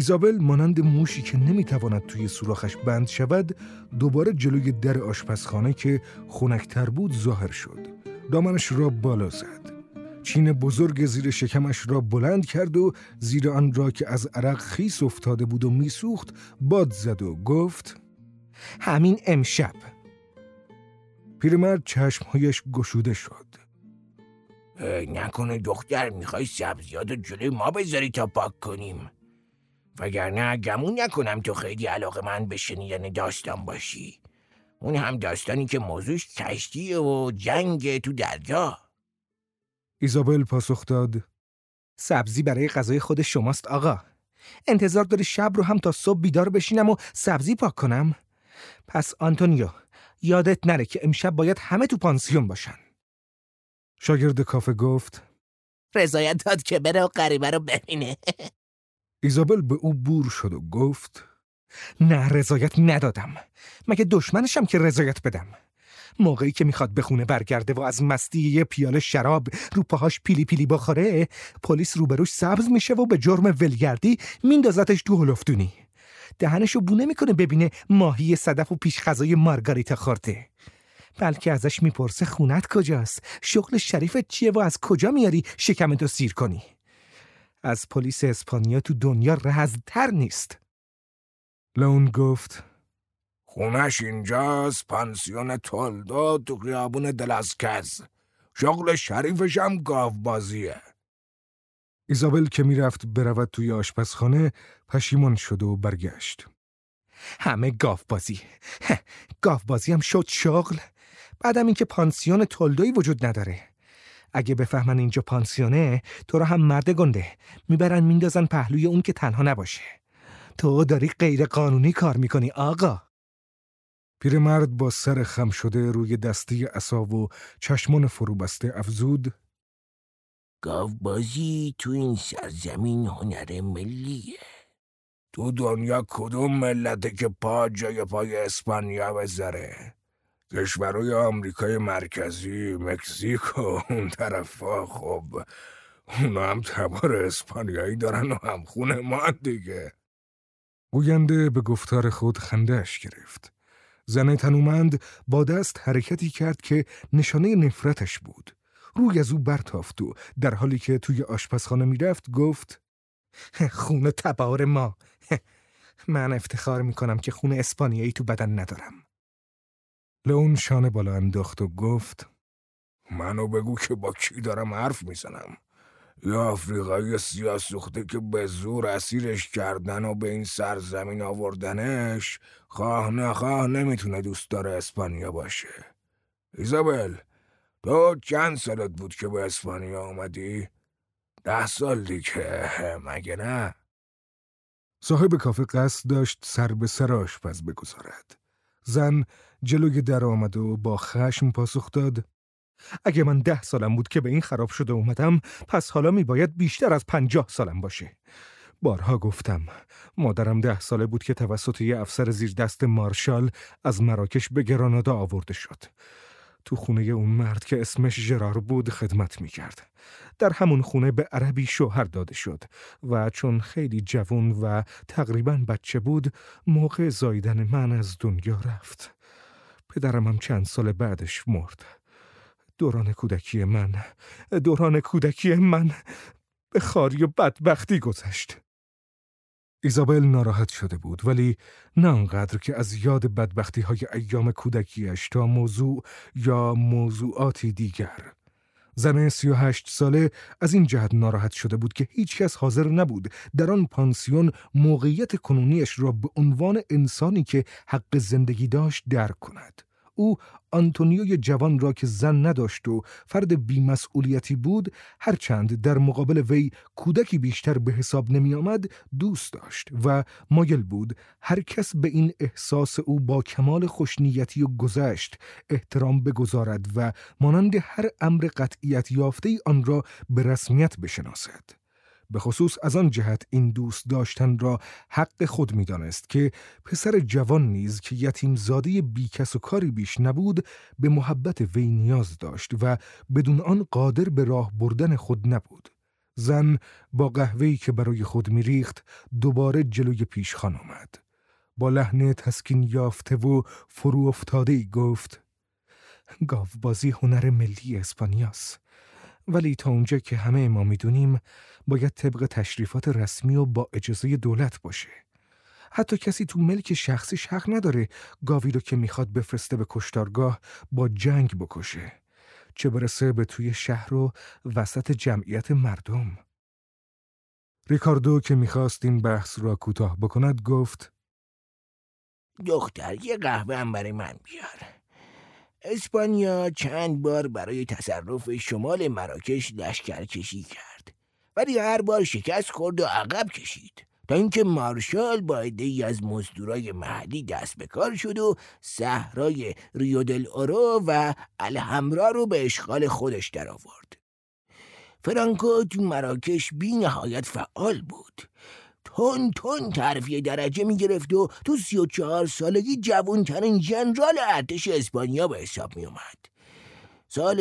ایزابل مانند موشی که نمیتواند توی سوراخش بند شود دوباره جلوی در آشپزخانه که خنک‌تر بود ظاهر شد. دامنش را بالا زد. چین بزرگ زیر شکمش را بلند کرد و زیر آن را که از عرق خیس افتاده بود و میسوخت باد زد و گفت: همین امشب. پیرمرد چشمهایش گشوده شد. نکنه دختر میخوای سبزیات جلوی ما بذاری تا پاک کنیم؟ وگرنه گمون نکنم تو خیلی علاقه‌مند به شنیدن داستان باشی. اون هم داستانی که موضوعش کشتیه و جنگ تو دریا. ایزابل پاسخ داد: سبزی برای غذای خود شماست آقا. انتظار داری شب رو هم تا صبح بیدار بشینم و سبزی پاک کنم؟ پس آنتونیو، یادت نره که امشب باید همه تو پانسیون باشن. شاگرد کافه گفت: رضایت داد که بره و غریبه رو ببینه. ایزابل به او بور شد و گفت: نه رضایت ندادم. مگه دشمنشم که رضایت بدم؟ موقعی که میخواد به خونه برگرده و از مستی یه پیاله شراب رو پاهاش پیلی پیلی بخوره، پلیس روبروش سبز میشه و به جرم ولگردی میندازتش تو هلفدونی. دهنشو بونه میکنه ببینه ماهی صدف و پیش غذای مارگاریتا خورده. بلکه ازش میپرسه خونت کجاست؟ شغل شریفت چیه و از کجا میاری شکمتو سیر کنی؟ از پلیس اسپانیا تو دنیا رزم‌تر نیست. لئون گفت: خونش اینجاست، پانسیون تولدو تو خیابون دلاسکز. شغل شریفش هم گاوبازیه. ایزابل که میرفت برود توی آشپزخانه پشیمان شد و برگشت. همه گاوبازی. گاوبازی هم شد شغل. بعدم این که پانسیون تولدویی وجود نداره. اگه بفهمن اینجا پانسیونه، تو را هم مرد گنده میبرن میندازن پهلوی اون که تنها نباشه. تو داری غیر قانونی کار میکنی آقا. پیرمرد با سر خم شده روی دسته عصا و چشمان فرو بسته افزود: گاوبازی تو این سرزمین هنر ملیه. تو دنیا کدوم ملته که پا جای پای اسپانیا بذاره؟ کشورهای آمریکای مرکزی، مکزیک و اون طرفا. خب اونا هم تبار اسپانیایی دارن و هم خونه ما دیگه. گوینده به گفتار خود خنده‌اش گرفت. زن تنومند با دست حرکتی کرد که نشانه نفرتش بود. روی از او برتافت و در حالی که توی آشپزخانه میرفت گفت: خونه تبار ما. من افتخار میکنم که خونه اسپانیایی تو بدن ندارم. لئون شانه بالا انداخت و گفت: منو بگو که با کی دارم حرف میزنم. یا آفریقایی سیاه سوخته که به زور اسیرش کردن و به این سرزمین آوردنش، خواه نخواه نمیتونه دوستدار اسپانیا باشه. ایزابل، تو چند سالت بود که به اسپانیا آمدی؟ 10 سال دیگه، مگه نه؟ صاحب کافه قصد داشت سر به سر آشپز بگذارد. زن جلوی در آمد و با خشم پاسخ داد: اگه من 10 سالم بود که به این خراب شده اومدم، پس حالا میباید بیشتر از 50 سالم باشه. بارها گفتم مادرم 10 ساله بود که توسط یه افسر زیر دست مارشال از مراکش به گرانادا آورده شد. تو خونه اون مرد که اسمش ژرار بود خدمت میکرد. در همون خونه به عربی شوهر داده شد و چون خیلی جوان و تقریباً بچه بود، موقع زاییدن من از دنیا رفت. پدرم هم چند سال بعدش مرد. دوران کودکی من به خاری و بدبختی گذشت. ایزابل ناراحت شده بود، ولی نه انقدر که از یاد بدبختی های ایام کودکیش تا موضوع یا موضوعاتی دیگر. زن 38 ساله از این جهت ناراحت شده بود که هیچ کس حاضر نبود در آن پانسیون موقعیت کنونیش را به عنوان انسانی که حق زندگی داشت درک کند. او آنتونیوی جوان را که زن نداشت و فرد بی‌مسئولیتی بود، هرچند در مقابل وی کودکی بیشتر به حساب نمی آمد، دوست داشت و مایل بود هر کس به این احساس او با کمال خوشنیتی و گذشت احترام بگذارد و مانند هر امر قطعیت یافته آن را به رسمیت بشناسد. به خصوص از آن جهت این دوست داشتن را حق خود می دانست که پسر جوان نیز که یتیم زاده بی کس و کاری بیش نبود به محبت وی نیاز داشت و بدون آن قادر به راه بردن خود نبود. زن با قهوه‌ای که برای خود می‌ریخت دوباره جلوی پیشخوان آمد. با لحن تسکین یافته و فرو افتاده‌ای گفت: گاوبازی هنر ملی اسپانیاست، ولی تا اونجا که همه ما میدونیم باید طبق تشریفات رسمی و با اجازه دولت باشه. حتی کسی تو ملک شخصیش حق نداره گاوی رو که میخواد بفرسته به کشتارگاه با جنگ بکشه، چه برسه به توی شهر و وسط جمعیت مردم. ریکاردو که میخواست این بحث را کوتاه بکند گفت: دختر، یه قهوه هم برای من بیار. اسپانیا چند بار برای تصرف شمال مراکش لشکرکشی کرد، ولی هر بار شکست خورد و عقب کشید، تا اینکه مارشال با عده‌ای از مزدورای محلی دست به کار شد و صحرای ریو دل اورو و الحمرا رو به اشغال خودش درآورد. فرانکو تو مراکش بی نهایت فعال بود. تون ترفیع درجه می گرفت و تو 34 سالگی جوانترین ژنرال ارتش اسپانیا به حساب می اومد. سال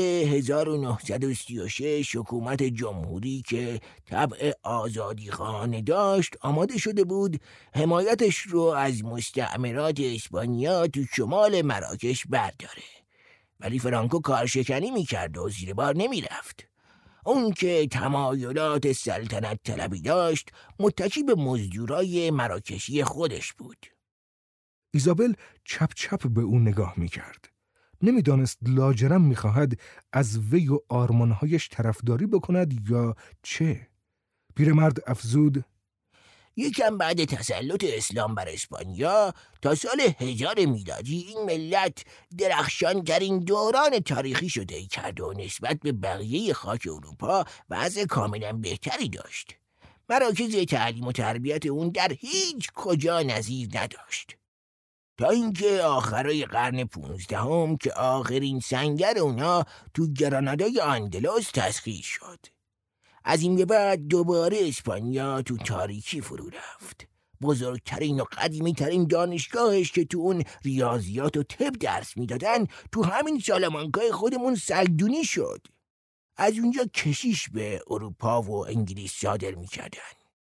1936 حکومت جمهوری که طبع آزادیخواهانه داشت آماده شده بود حمایتش رو از مستعمرات اسپانیا تو شمال مراکش برداره، ولی فرانکو کارشکنی می کرد و زیر بار نمی رفت. اون که تمایلات سلطنت طلبی داشت متکی به مزدورای مراکشی خودش بود. ایزابل چپ چپ به اون نگاه میکرد. نمیدانست لاجرم میخواهد از وی و آرمانهایش طرفداری بکند یا چه. پیرمرد افزود: یکم بعد تسلط اسلام بر اسپانیا تا سال 1000 میلادی این ملت درخشانترین دوران تاریخی شده کرد و نسبت به بقیه خاک اروپا وضع کاملا بهتری داشت. مراکز تعلیم و تربیت اون در هیچ کجا نظیر نداشت، تا اینکه آخرای قرن 15 که آخرین سنگر اونا تو گرانادای اندلس تسخیر شد. از این به بعد دوباره اسپانیا تو تاریکی فرو رفت. بزرگترین و قدیمیترین دانشگاهش که تو اون ریاضیات و طب درس میدادن تو همین سالامانکای خودمون سگدونی شد. از اونجا کشیش به اروپا و انگلیس صادر میکردن.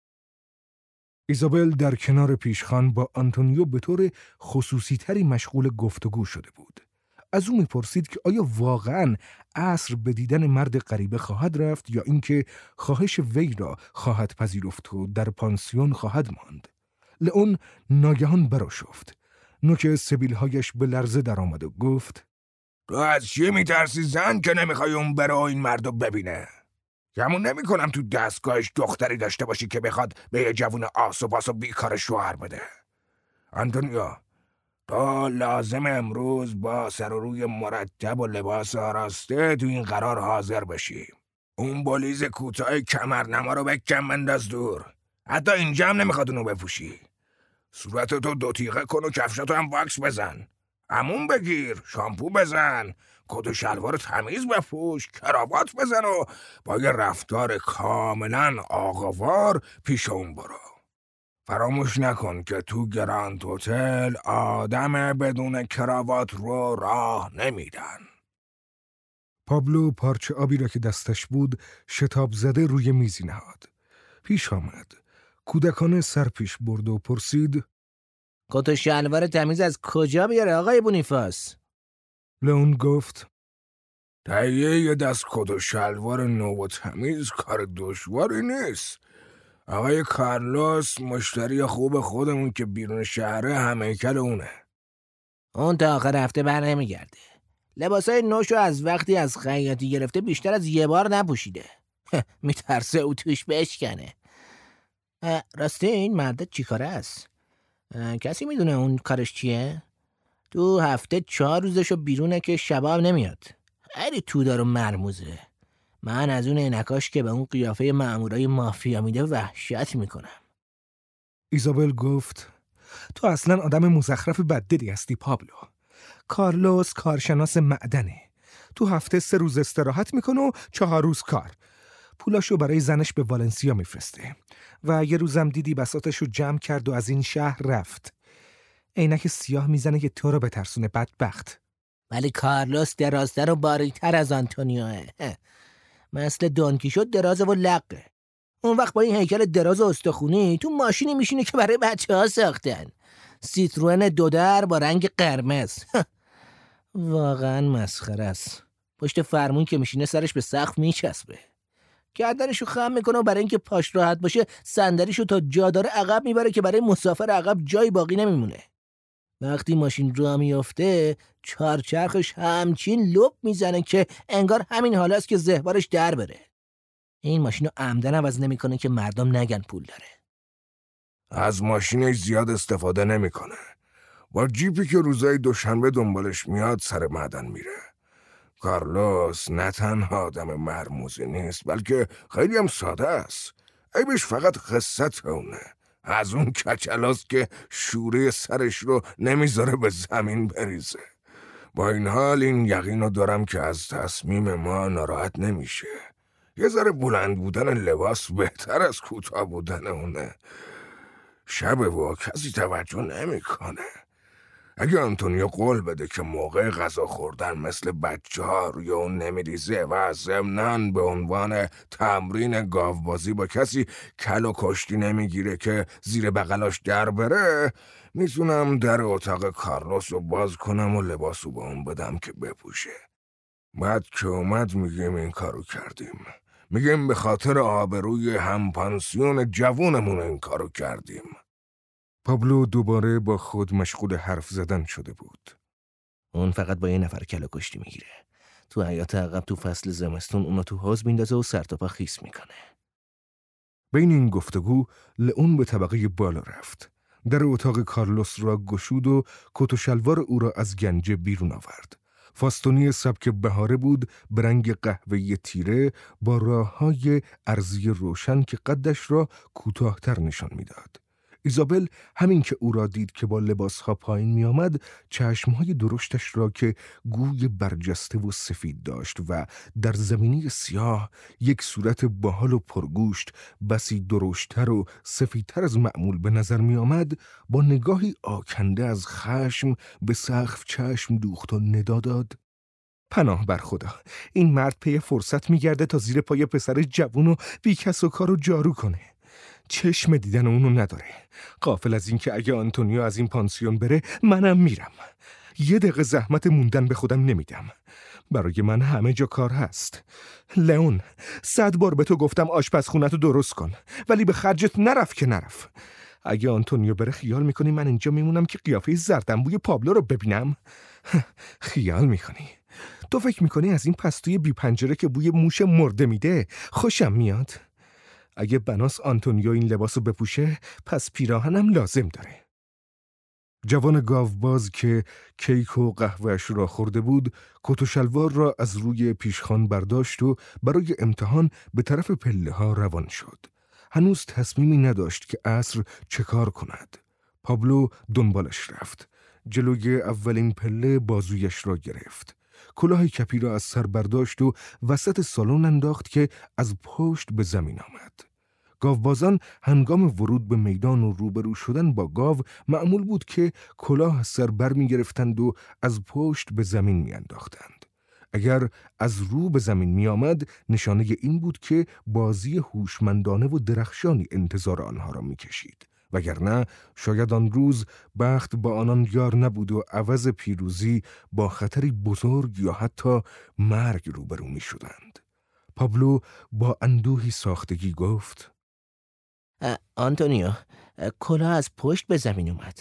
ایزابل در کنار پیشخوان با آنتونیو به طور خصوصی تری مشغول گفتگو شده بود. از او میپرسید که آیا واقعاً عصر به دیدن مرد غریبه خواهد رفت یا اینکه خواهش وی را خواهد پذیرفت و در پانسیون خواهد ماند. لئون ناگهان برآشفت. نوک سبیلهایش به لرزه درآمد و گفت: تو از چی میترسی زن که نمیخوای اون بره این مردو ببینه؟ گمون نمیکنم تو دستگاهش دختری داشته باشی که بخواد به یه جوون آس و باس و بیکار شوهر بده. آنتونیو، تو لازم امروز با سر و روی مرتب و لباس آراسته تو این قرار حاضر بشی. اون بلیز کوتاه کمرنما رو بکن بنداز دور. حتی اینجا هم نمیخواد اونو بپوشی. صورتتو 2 تیغه کن و کفشاتو هم واکس بزن. عموم بگیر، شامپو بزن، کت و شلوار تمیز بپوش، کراوات بزن و با یه رفتار کاملا آقاوار پیش اون برو. فراموش نکن که تو گراند هتل آدم بدون کراوات رو راه نمیدن. پابلو پارچه آبی را که دستش بود شتاب زده روی میزی نهاد. پیش آمد. کودکانه سر پیش برد و پرسید: کت و شلوار تمیز از کجا بیاره آقای بونیفاس؟ لئون گفت: تهیه یه دست کت و شلوار نو و تمیز کار دشواری نیست. آقای کارلوس مشتری خوب خودمون که بیرون شهره همیکل اونه. اون تا آخر هفته بر نمیگرده. لباسای نوشو از وقتی از خیاطی گرفته بیشتر از یه بار نپوشیده. میترسه او توش بشکنه. راسته این مرد چی کاره است؟ کسی میدونه اون کارش چیه؟ تو هفته 4 روزشو بیرونه که شباب نمیاد. خیلی تودار و مرموزه. من از اون عینکاش که به اون قیافه مامورای مافیا میده وحشت میکنم. ایزابل گفت: تو اصلا آدم مزخرف بددلی هستی پابلو. کارلوس کارشناس معدنه. تو هفته 3 روز استراحت میکنه و 4 روز کار. پولاشو برای زنش به والنسیا میفرسته و یه روزم دیدی بساطشو جمع کرد و از این شهر رفت. عینک سیاه میزنه که تو رو بترسونه بدبخت. ولی کارلوس درازتر و باریکتر از آنتونیوه. مثل دونکی شد درازه و لقه. اون وقت با این هیکل دراز و استخونی تو ماشینی میشینه که برای بچه‌ها ساختن. سیتروئن 2 در با رنگ قرمز. واقعا مسخره است. پشت فرمون که میشینه سرش به سقف میچسبه. گردنشو خم میکنه و برای اینکه پاش راحت باشه صندلیشو تا جا داره عقب میبره که برای مسافر عقب جایی باقی نمیمونه. وقتی ماشین راه میافته چهارچرخش همچین لپ میزنه که انگار همین حالاست که زهوارش در بره. این ماشینو عمدن عوض نمیکنه که مردم نگن پول داره. از ماشینش زیاد استفاده نمیکنه. با جیپی که روزای دوشنبه دنبالش میاد سر معدن میره. کارلوس نه تنها آدم مرموزی نیست بلکه خیلی هم ساده است. عیبش فقط قصت اونه. از اون کچلاست که شوره سرش رو نمیذاره به زمین بریزه. با این حال این یقینو دارم که از تصمیم ما ناراحت نمیشه. یه ذره بلند بودن لباس بهتر از کوتاه بودن اونه. شبه و کسی توجه نمیکنه. اگه آنتونیو قول بده که موقع غذا خوردن مثل بچه‌ها روی اون نمیریزه و ضمناً به عنوان تمرین گاوبازی با کسی کل و کشتی نمیگیره که زیر بغلاش در بره، میتونم در اتاق کارلوس رو باز کنم و لباسو به اون بدم که بپوشه. بعد که اومد میگیم این کارو کردیم. میگیم به خاطر آبروی همپانسیون جوونمون این کارو کردیم. پابلو دوباره با خود مشغول حرف زدن شده بود. اون فقط با یه نفر کله کشتی میگیره. تو حیاط عقب تو فصل زمستون اونو تو حوض میندازه و سر تا پا خیس میکنه. بین این گفتگو لئون به طبقه بالا رفت. در اتاق کارلوس را گشود و کت و شلوار او را از گنجه بیرون آورد. فاستونی سبک بهاره بود به رنگ قهوه‌ای تیره با راه‌های عرضی روشن که قدش را کوتاه‌تر نشان میداد. ایزابل همین که او را دید که با لباسها پایین می آمد، چشمهای درشتش را که گوی برجسته و سفید داشت و در زمینی سیاه یک صورت باحال و پرگوشت بسی درشتر و سفیدتر از معمول به نظر می آمد، با نگاهی آکنده از خشم به سقف چشم دوخت و ندا داد: پناه بر خدا، این مرد پی فرصت می گرده تا زیر پای پسر جوون و بی کس و کار رو جارو کنه. چشم دیدن اونو نداره. غافل از این که اگه آنتونیو از این پانسیون بره منم میرم. یه دقیقه زحمت موندن به خودم نمیدم. برای من همه جا کار هست. لئون، 100 بار به تو گفتم آشپزخونه‌تو درست کن، ولی به خرجت نرفت که نرفت. اگه آنتونیو بره خیال میکنی من اینجا میمونم که قیافه زردنبوی پابلو رو ببینم؟ خیال میکنی؟ تو فکر میکنی از این پستوی بی پنجره که بوی موش مرده میده خوشم میاد؟ اگه بناس آنتونیو این لباسو بپوشه پس پیراهنم لازم داره. جوان گاوباز که کیک و قهوهش را خورده بود کت و شلوار را از روی پیشخوان برداشت و برای امتحان به طرف پله ها روان شد. هنوز تصمیمی نداشت که عصر چه کار کند. پابلو دنبالش رفت. جلوی اولین پله بازویش را گرفت. کلاه کپی را از سر برداشت و وسط سالن انداخت که از پشت به زمین آمد. گاوبازان هنگام ورود به میدان و روبرو شدن با گاو معمول بود که کلاه از سر بر می گرفتند و از پشت به زمین می انداختند. اگر از رو به زمین می آمد نشانه این بود که بازی هوشمندانه و درخشانی انتظار آنها را می کشید. وگرنه شاید آن روز بخت با آنان یار نبود و عوض پیروزی با خطری بزرگ یا حتی مرگ روبرو می شدند. پابلو با اندوهی ساختگی گفت: آنتونیو، کلاه از پشت به زمین اومد.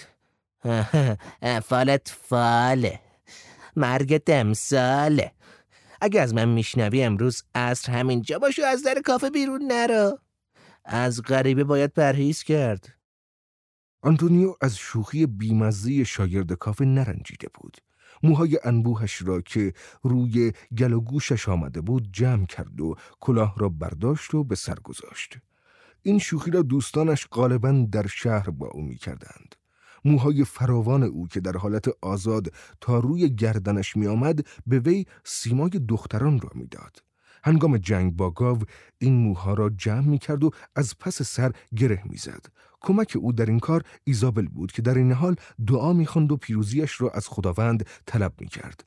فالت فاله، مرگ دمساله. اگه از من میشنوی امروز عصر همینجا باش و از در کافه بیرون نرو. از غریبه باید پرهیز کرد. آنتونیو از شوخی بیمزه شاگرد کافه نرنجیده بود. موهای انبوهش را که روی گل و گوشش آمده بود جمع کرد و کلاه را برداشت و به سر گذاشت. این شوخی را دوستانش غالباً در شهر با او می کردند. موهای فراوان او که در حالت آزاد تا روی گردنش می آمد به وی سیمای دختران را می داد. هنگام جنگ با گاو این موها را جمع می کرد و از پس سر گره می زد. کمک او در این کار ایزابل بود که در این حال دعا می خواند و پیروزیش را از خداوند طلب می کرد.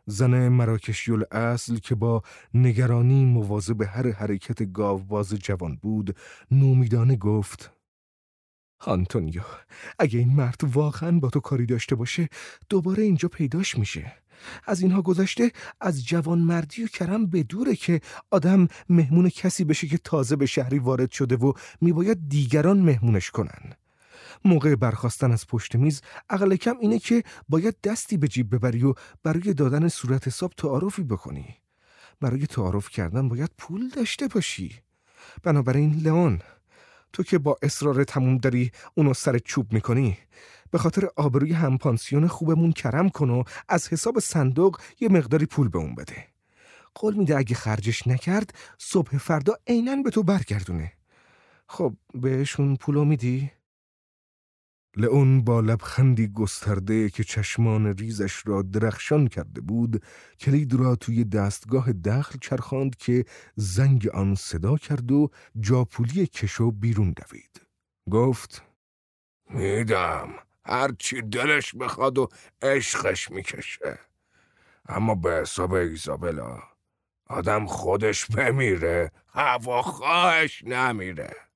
زن مراکشی الاصل که با نگرانی مواظب هر حرکت گاوباز جوان بود، نومیدانه گفت: آنتونیو، اگه این مرد واقعا با تو کاری داشته باشه دوباره اینجا پیداش میشه. از اینها گذشته از جوان مردی و کرم بدوره که آدم مهمون کسی بشه که تازه به شهری وارد شده و میباید دیگران مهمونش کنن. موقع برخاستن از پشت میز اقل کم اینه که باید دستی به جیب ببری و برای دادن صورت حساب تعارفی بکنی. برای تعارف کردن باید پول داشته باشی. بنابراین لئون، تو که با اصرار تموم داری اونو سر چوب میکنی، به خاطر آبروی همپانسیون خوبمون کرم کن و از حساب صندوق یه مقداری پول به اون بده. قول میده اگه خرجش نکرد صبح فردا عیناً به تو برگردونه. خب بهشون پولو میدی؟ لئون با لبخندی گسترده که چشمان ریزش را درخشان کرده بود، کلید را توی دستگاه دخل چرخاند که زنگ آن صدا کرد و جاپولی کشو بیرون دوید. گفت: میدم، هرچی دلش بخواد و عشقش میکشه. اما به حساب ایزابلا، آدم خودش بمیره هواخواهش نمیره.